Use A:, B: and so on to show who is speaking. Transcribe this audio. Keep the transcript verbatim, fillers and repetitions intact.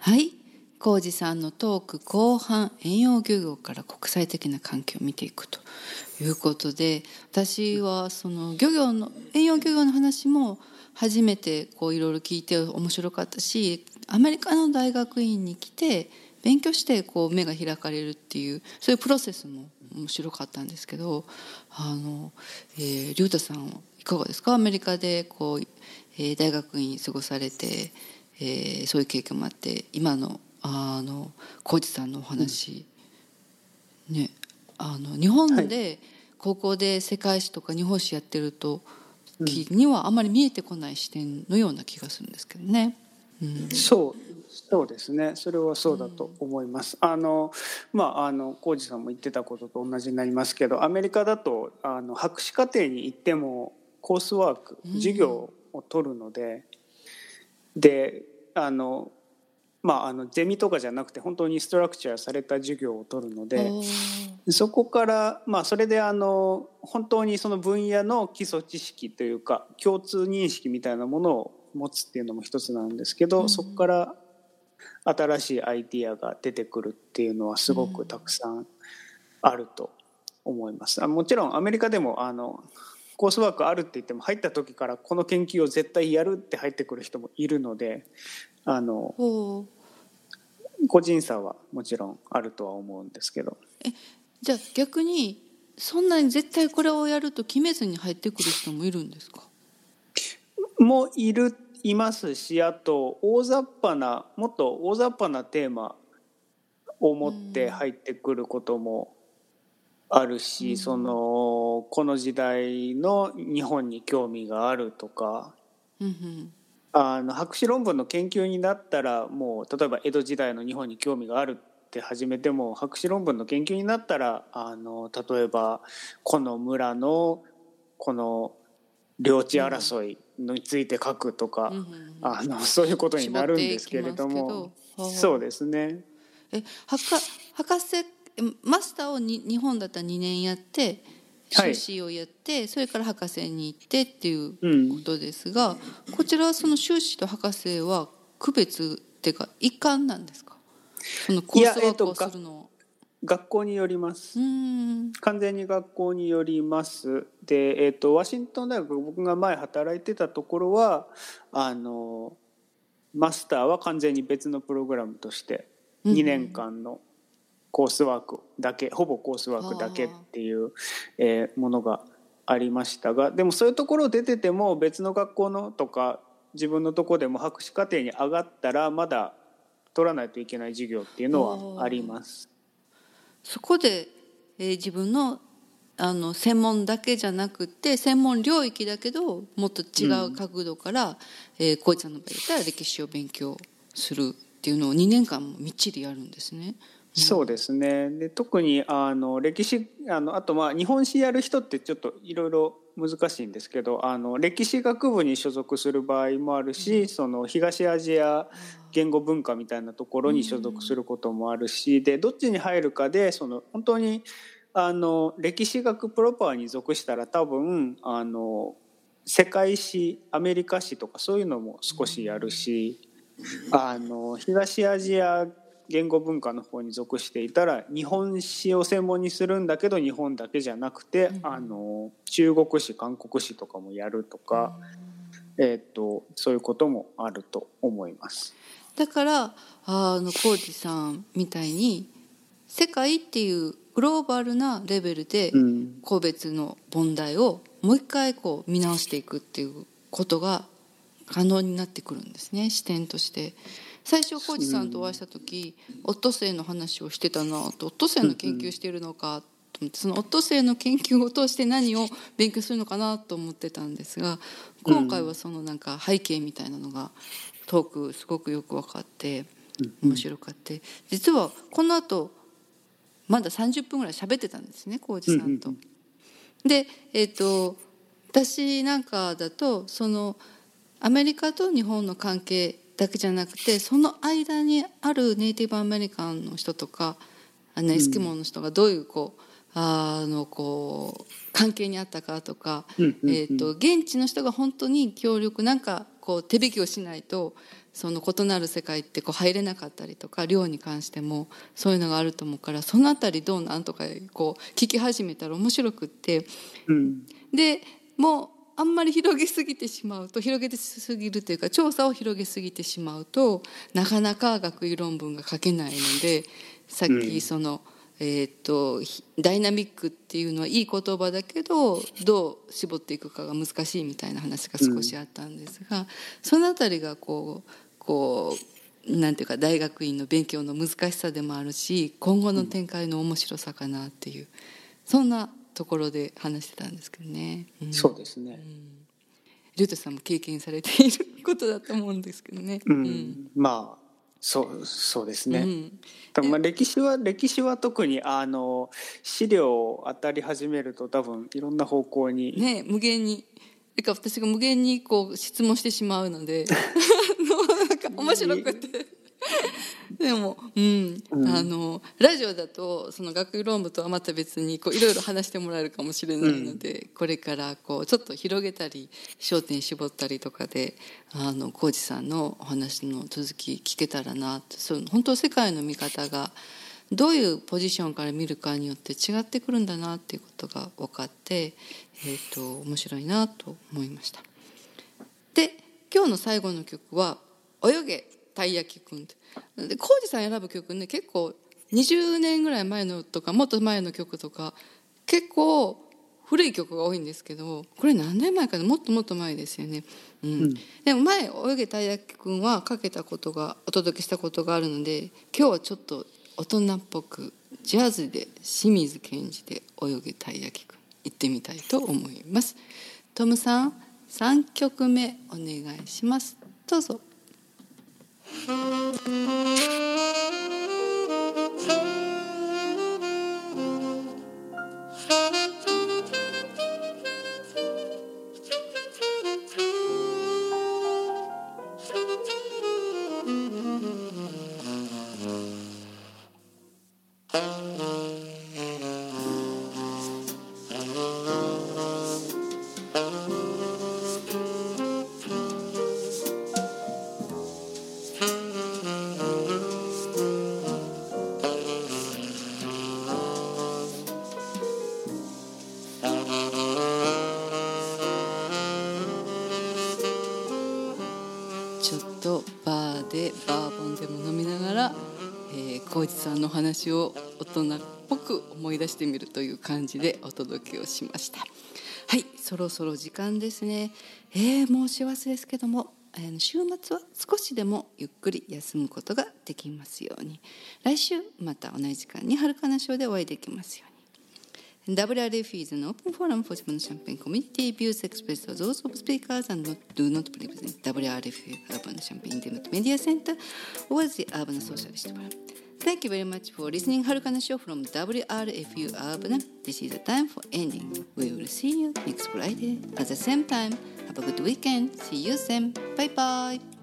A: はい、浩二さんのトーク後半、遠洋漁業から国際的な関係を見ていくということで、私はその漁業の遠洋漁業の話も初めてこういろいろ聞いて面白かったし、アメリカの大学院に来て勉強してこう目が開かれるっていう、そういうプロセスも面白かったんですけど、あの、えー、龍太さんいかがですか？アメリカでこう、えー、大学院過ごされて、えー、そういう経験もあって、今のあの浩二さんのお話、うん、ね、あの日本で高校で世界史とか日本史やってるときにはあまり見えてこない視点のような気がするんですけどね。
B: うん、そうそうですね、それはそうだと思います。うん、あのまああの浩二さんも言ってたことと同じになりますけど、アメリカだとあの博士課程に行ってもコースワーク、授業を取るので、うん、であのまああのゼミとかじゃなくて本当にストラクチャーされた授業を取るので、そこからまあそれであの本当にその分野の基礎知識というか共通認識みたいなものを持つっていうのも一つなんですけど、うん、そこから新しいアイディアが出てくるっていうのはすごくたくさんあると思います。もちろんアメリカでもあのコースワークあるって言っても入った時からこの研究を絶対やるって入ってくる人もいるので、あの個人差はもちろんあるとは思うんですけど。
A: えじゃあ逆にそんなに絶対これをやると決めずに入ってくる人もいるんですか？
B: もいるいますし、あと大雑把なもっと大雑把なテーマを持って入ってくることもあるし、うん、そのこの時代の日本に興味があるとか、うんうん、あの博士論文の研究になったらもう例えば江戸時代の日本に興味があるって始めても、博士論文の研究になったらあの例えばこの村のこの領地争いについて書くとか、うんうんうん、あのそういうことになるんですけれども、そうですね。
A: え博博士マスターをに日本だったらにねんやって修士をやって、はい、それから博士に行ってっていうことですが、うん、こちらはその修士と博士は区別っていうか一貫なんですか？そのコースワークをするのは。
B: 学校によります。完全に学校によります。で、えーと、ワシントン大学、僕が前働いてたところはあのマスターは完全に別のプログラムとしてにねんかんのコースワークだけ、ほぼコースワークだけっていう、えー、ものがありましたが、でもそういうところ出てても別の学校のとか自分のところでも博士課程に上がったらまだ取らないといけない授業っていうのはあります。
A: そこで、えー、自分のあの専門だけじゃなくて専門領域だけどもっと違う角度から、うんえー、浩一さんの場合だったら歴史を勉強するっていうのをにねんかんもみっちりやるんですね。
B: うん、そうですね。で特にあの歴史あのあとまあ日本史やる人ってちょっといろいろ難しいんですけど、あの歴史学部に所属する場合もあるし、うん、その東アジア言語文化みたいなところに所属することもあるし、でどっちに入るかでその本当にあの歴史学プロパーに属したら多分あの世界史アメリカ史とかそういうのも少しやるし、あの東アジア言語文化の方に属していたら日本史を専門にするんだけど日本だけじゃなくて、うん、あの中国史韓国史とかもやるとか、うんえー、とそういうこともあると思います。
A: だからあの浩二さんみたいに世界っていうグローバルなレベルで個別の問題をもう一回こう見直していくっていうことが可能になってくるんですね、視点として。最初浩二さんとお会いした時、オットセイの話をしてたなと、オットセイの研究しているのかと思って、そのオットセイの研究を通して何を勉強するのかなと思ってたんですが、今回はそのなんか背景みたいなのがトークすごくよく分かって面白かって、実はこの後まださんじゅっぷんぐらい喋ってたんですね、浩二さんと。で、えーと、私なんかだとそのアメリカと日本の関係だけじゃなくて、その間にあるネイティブアメリカンの人とかあのエスキモーの人がどういうこうあのこう関係にあったかとか、えーと、現地の人が本当に協力なんかこう手引きをしないとその異なる世界ってこう入れなかったりとか、量に関してもそういうのがあると思うから、そのあたりどうなんとかこう聞き始めたら面白くって、うん、でもうあんまり広げすぎてしまうと、広げてすぎるというか調査を広げすぎてしまうとなかなか学位論文が書けないので、さっきその、うん、えー、とダイナミックっていうのはいい言葉だけどどう絞っていくかが難しいみたいな話が少しあったんですが、うん、そのあたりがこうこうなんていうか大学院の勉強の難しさでもあるし、今後の展開の面白さかなっていう、そんなところで話してたんですけどね、
B: うん、そうですね、うん、
A: 竜太さんも経験されていることだと思うんですけどね、
B: うんうん、まあそうそうですね、うん、でもまあ歴史は歴史は特にあの資料を当たり始めると多分いろんな方向に
A: ね、無限にだから私が無限にこう質問してしまうのでなんか面白くてでも、うんうん、あのラジオだとその学位論文とはまた別にこういろいろ話してもらえるかもしれないので、うん、これからこうちょっと広げたり焦点絞ったりとかであの浩二さんのお話の続き聞けたらなと。その本当世界の見方がどういうポジションから見るかによって違ってくるんだなっていうことが分かって、えーと、面白いなと思いました。で今日の最後の曲は「泳げたい焼きくん」で浩二さん選ぶ曲ね、結構にじゅうねんぐらい前のとかもっと前の曲とか結構古い曲が多いんですけど、これ何年前かな、もっともっと前ですよね、うんうん、でも前「泳げたい焼きくん」はかけたことがお届けしたことがあるので、今日はちょっと大人っぽくジャズで清水健二で「泳げたい焼きくん」行ってみたいと思います。トムさんさんきょくめお願いします。どうぞ。ちょっとバーでバーボンでも飲みながら浩二さんの話を大人っぽく思い出してみるという感じでお届けをしました。はい、そろそろ時間ですね。えー、もう幸せですけども、えー、週末は少しでもゆっくり休むことができますように。来週また同じ時間にはるかなショーでお会いできますように。ダブリューアールエフ is an open forum for Japan Champagne community. Views expressed are those of speakers and not, do not representダブリューアールエフ Urban Champagne Intimate Media Center or the Urban Socialist Forum. Thank you very much for listening. Harukana Show from ダブリューアールエフ Urban. This is the time for ending. We will see you next Friday at the same time. Have a good weekend. See you soon. Bye bye.